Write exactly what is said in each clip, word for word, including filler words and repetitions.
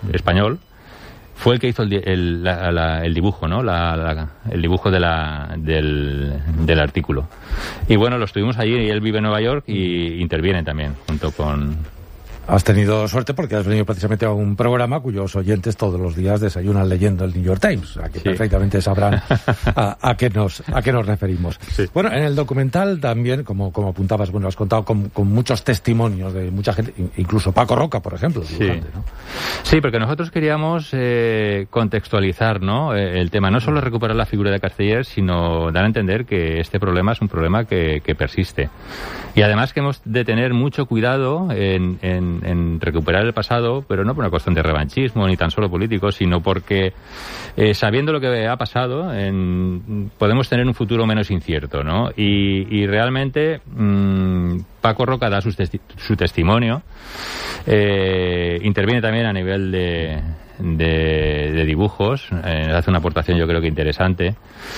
español, fue el que hizo el, el, la, la, el dibujo, ¿no? La, la, el dibujo de la, del, del artículo. Y bueno, lo estuvimos allí, y él vive en Nueva York y interviene también, junto con... Has tenido suerte porque has venido precisamente a un programa cuyos oyentes todos los días desayunan leyendo el New York Times, a que sí. perfectamente sabrán a, a qué nos a qué nos referimos. Sí. Bueno, en el documental también, como como apuntabas, bueno, has contado con, con muchos testimonios de mucha gente, incluso Paco Roca, por ejemplo, dibujante, sí. ¿no? Sí, porque nosotros queríamos eh, contextualizar, ¿no? El tema, no solo recuperar la figura de Carceller, sino dar a entender que este problema es un problema que, que persiste. Y además que hemos de tener mucho cuidado en, en en recuperar el pasado, pero no por una cuestión de revanchismo ni tan solo político, sino porque eh, sabiendo lo que ha pasado en, podemos tener un futuro menos incierto, ¿no? Y, y realmente mmm, Paco Roca da su, testi- su testimonio, eh, interviene también a nivel de De, de dibujos, eh, hace una aportación yo creo que interesante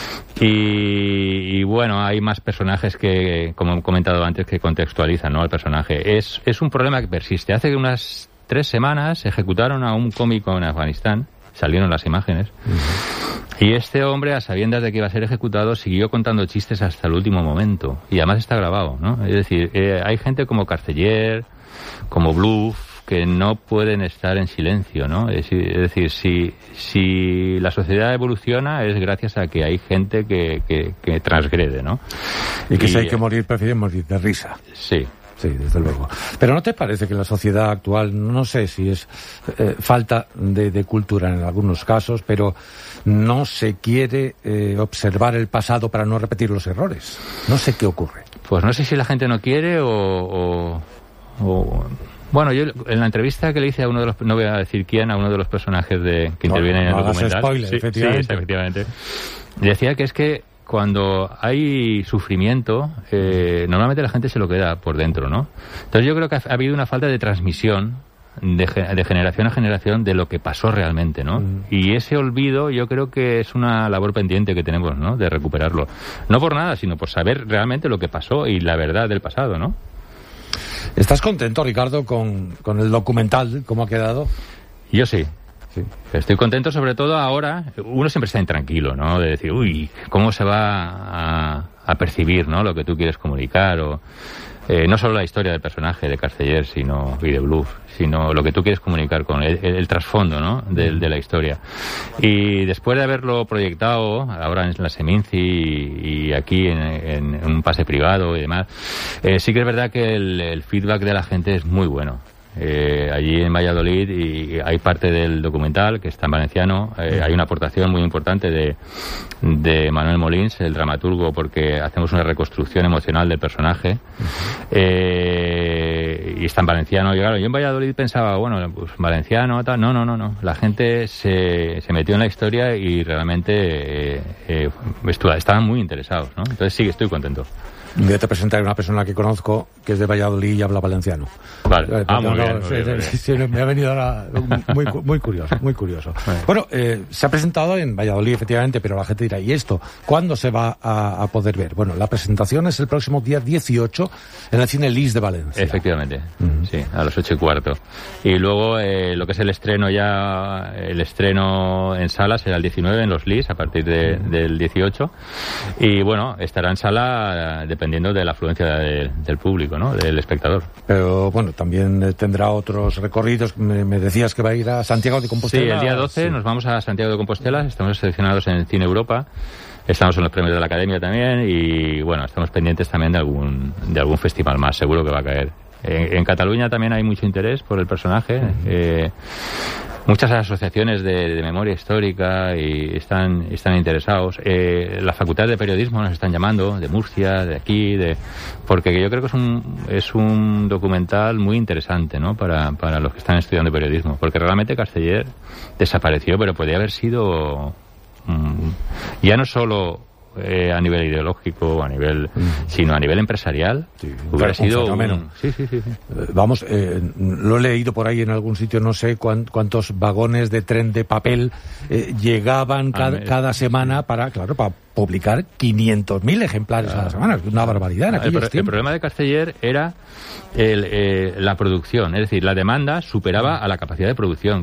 y, y bueno, hay más personajes que, como he comentado antes, que contextualizan, ¿no?, al personaje. Es, es un problema que persiste. Hace unas tres semanas ejecutaron a un cómico en Afganistán, salieron las imágenes, uh-huh. y este hombre, a sabiendas de que iba a ser ejecutado, siguió contando chistes hasta el último momento, y además está grabado, ¿no? Es decir, eh, hay gente como Carceller, como Bluff, que no pueden estar en silencio, ¿no? Es, es decir, si, si la sociedad evoluciona es gracias a que hay gente que, que, que transgrede, ¿no? Y que y, si hay que morir, prefieren morir de risa. Sí. Sí, desde luego. Pero ¿no te parece que la sociedad actual, no sé si es eh, falta de, de cultura en algunos casos, pero no se quiere eh, observar el pasado para no repetir los errores? No sé qué ocurre. Pues no sé si la gente no quiere o... o, o... Bueno, yo en la entrevista que le hice a uno de los, no voy a decir quién, a uno de los personajes de, que no, intervienen en el no documental. Spoiler, sí, efectivamente. Sí, efectivamente. Decía que es que cuando hay sufrimiento, eh, normalmente la gente se lo queda por dentro, ¿no? Entonces yo creo que ha, ha habido una falta de transmisión de, de generación a generación de lo que pasó realmente, ¿no? Mm. Y ese olvido yo creo que es una labor pendiente que tenemos, ¿no?, de recuperarlo. No por nada, sino por saber realmente lo que pasó y la verdad del pasado, ¿no? ¿Estás contento, Ricardo, con, con el documental, cómo ha quedado? Yo sí. Sí. Estoy contento, sobre todo ahora. Uno siempre está intranquilo, ¿no? De decir, uy, ¿cómo se va a, a percibir, ¿no?, lo que tú quieres comunicar? O eh, no solo la historia del personaje de Carceller, sino y de Bluff, sino lo que tú quieres comunicar con el, el, el trasfondo, ¿no?, de, de la historia. Y después de haberlo proyectado ahora en la Seminci y, y aquí en, en, en un pase privado y demás, eh, sí que es verdad que el, el feedback de la gente es muy bueno. Eh, allí en Valladolid, y hay parte del documental que está en valenciano, eh, hay una aportación muy importante de, de Manuel Molins, el dramaturgo, porque hacemos una reconstrucción emocional del personaje, eh, y está en valenciano. Y claro, yo en Valladolid pensaba, bueno, pues valenciano, tal. No, no, no, no. La gente se, se metió en la historia y realmente eh, eh, estaban muy interesados, ¿no? Entonces sí, estoy contento. Voy a te presentar a una persona que conozco que es de Valladolid y habla valenciano. Vale. Ah, muy bien, no, muy bien, sí, sí, me ha venido ahora muy, muy curioso, muy curioso. Bueno, eh, se ha presentado en Valladolid, efectivamente, pero la gente dirá, ¿y esto? ¿Cuándo se va a, a poder ver? Bueno, la presentación es el próximo día dieciocho en el Cine Lis de Valencia. Efectivamente, uh-huh. Sí, a las ocho y cuarto. Y luego eh, lo que es el estreno ya, el estreno en sala será el diecinueve en los Lis, a partir de, uh-huh. del dieciocho. Y bueno, estará en sala de dependiendo de la afluencia de, del público, ¿no?, del espectador. Pero bueno, también tendrá otros recorridos. Me, me decías que va a ir a Santiago de Compostela. Sí, el día doce sí. Nos vamos a Santiago de Compostela. Estamos seleccionados en Cine Europa. Estamos en los premios de la Academia también y bueno, estamos pendientes también de algún de algún festival más. Seguro que va a caer. En, en Cataluña también hay mucho interés por el personaje. Uh-huh. Eh, Muchas asociaciones de, de memoria histórica y están están interesados. Eh, la Facultad de Periodismo nos están llamando, de Murcia, de aquí, de porque yo creo que es un es un documental muy interesante, ¿no?, para para los que están estudiando periodismo, porque realmente Carceller desapareció, pero podía haber sido um, ya no solo Eh, a nivel ideológico, a nivel, mm. sino a nivel empresarial, sí, hubiera sido un fenómeno. Sí, sí, sí, sí. Eh, vamos, eh, lo he leído por ahí en algún sitio, no sé cuán, cuántos vagones de tren de papel eh, llegaban ca- ah, cada semana para, claro, para publicar quinientos mil ejemplares claro. a la semana, una barbaridad en aquellos el, tiempos. El problema de Carceller era el, eh, la producción, es decir, la demanda superaba a la capacidad de producción.